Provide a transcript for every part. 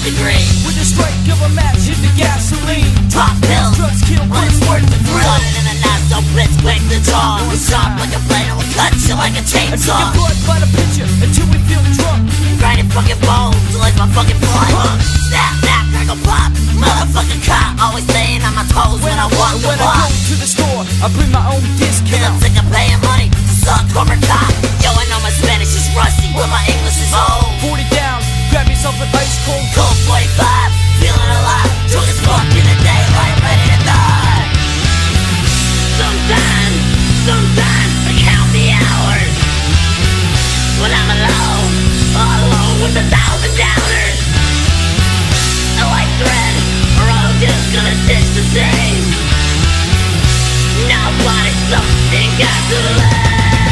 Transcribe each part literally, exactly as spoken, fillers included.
degree. With a strike of a match in the gasoline. Pop pills, drugs kill, but it's worth the thrill. Running in the knife, so blitz, quick the jaw. It's sharp like a blade, and we'll cut you like a chainsaw. I get by the picture until we feel drunk. Grinding fucking bones, till it's my fucking blood. Snap, snap, crackle, pop. Motherfucking cop, always staying on my toes when I walk the When I block. go to the store, I bring my own Cause I'm discount. sick of paying money to suck corporate cock. Yo, I know my Spanish is rusty, but my English is old. forty down, grab yourself an ice cold. Cold forty-five, feeling alive. Drunk as fuck in the daylight, ready to die. Sometimes, sometimes I count the hours when I'm alone, all alone with a thousand downers. I like thread, or I'm just gonna stitch the same. Nobody, something got to lay.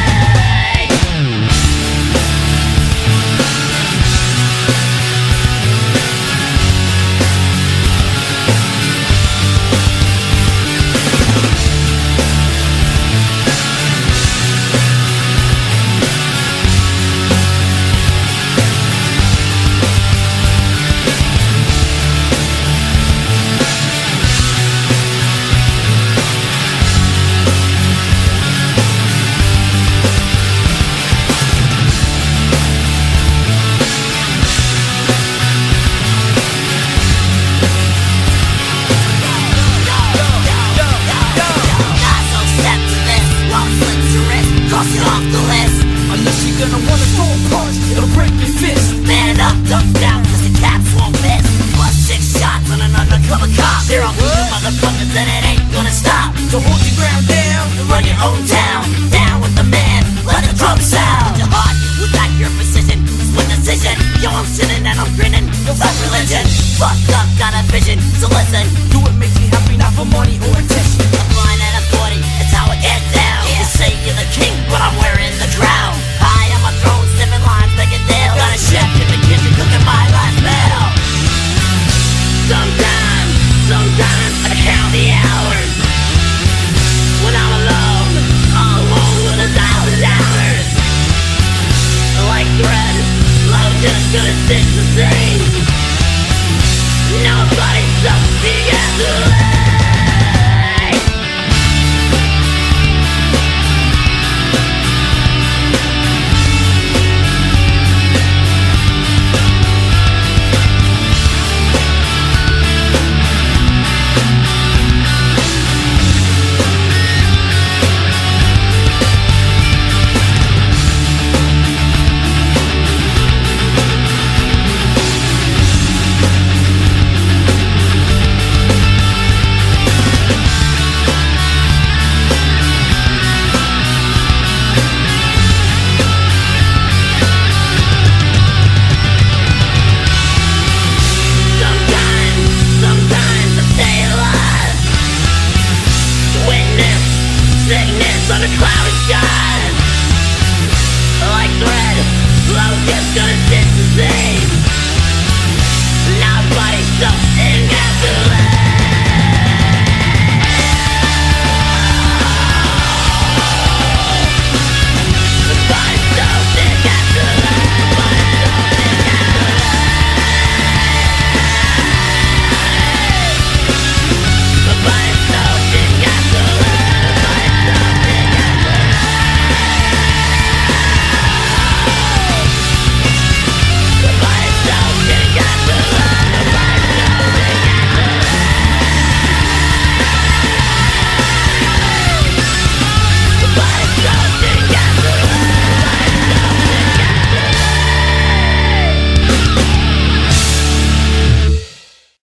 Fucked up, got a vision, so listen. Do what makes you happy, not for money or attention. I'm flying at a forty, it's how I get down. You say you're the king, but I'm wearing the crown. High on my throne, seven lines, making deal. Got a chef in the kitchen, cooking my last meal. Sometimes, sometimes I count the hours when I'm alone, all alone with a thousand dollars. Like thread, love just gonna stick the same. Nobody's something got to lay. On a cloudy sky, like thread, love just gonna sit the same.